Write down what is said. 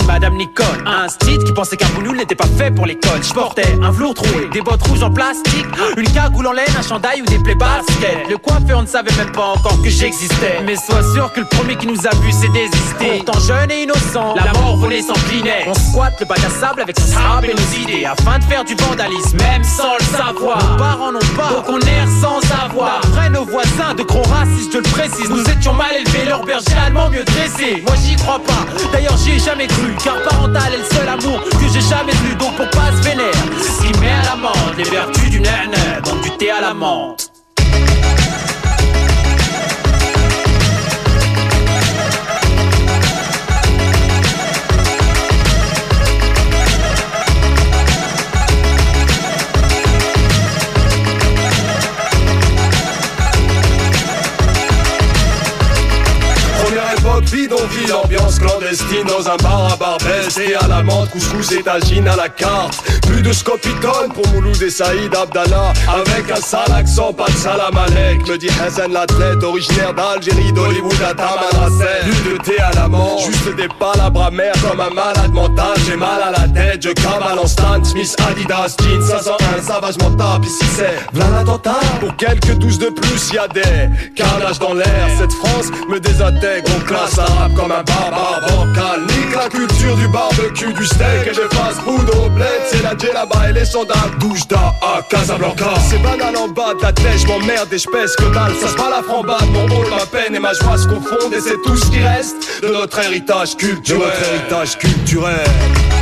de Madame Nicole. Un street qui pensait qu'un boulot n'était pas fait pour l'école. Je portais un velours troué, des bottes rouges en plastique, une cagoule en laine, un chandail ou des plaies basket. Le coiffeur ne savait même pas encore que j'existais. Mais sois sûr que le premier qui nous a vu s'est désisté. Pourtant jeune et innocent, la mort volait sans clinet. On squatte le bac à sable avec son sable et nos idées, afin de faire du vandalisme, même sans le savoir. Nos parents n'ont pas, donc on erre sans avoir. Après nos voisins de gros racistes, je le précise, nous étions mal élevés, leur berger allemand mieux dressé. Moi j'y crois pas, d'ailleurs j'y ai jamais cru, car parental est le seul amour que j'ai jamais vu. Donc pour pas se vénère, ce qui met à l'amende les vertus du nana, donc du thé à la menthe. Bidonville, ambiance clandestine dans un bar à Barbès. Et à la menthe, couscous et tagine à la carte. Plus de scopitone pour Mouloud et Saïd Abdallah. Avec un sale accent, pas de salam alek. Me dit Hassan l'athlète, originaire d'Algérie, d'Hollywood à Tamanrasset. Plus de thé à la menthe, juste des palabres amères comme un malade mental. J'ai mal à la tête, je cavale en Stan Smith, Adidas, jeans 501, savage mental. Ici c'est v'là l'attentat. Pour quelques 12 de plus, y'a des carnages dans l'air. Cette France me désintègre, on classe arabe comme un barbare bancal. Nique la culture du barbecue, du steak et des fast-food au bled. C'est la djellaba et les sandales Doujda à Casablanca. C'est banal en bas de la tête, j'm'emmerde et j'pèse que dalle. Ça se bat la frambade, mon rôle, ma peine et ma joie se confondent. Et c'est tout ce qui reste de notre héritage culturel.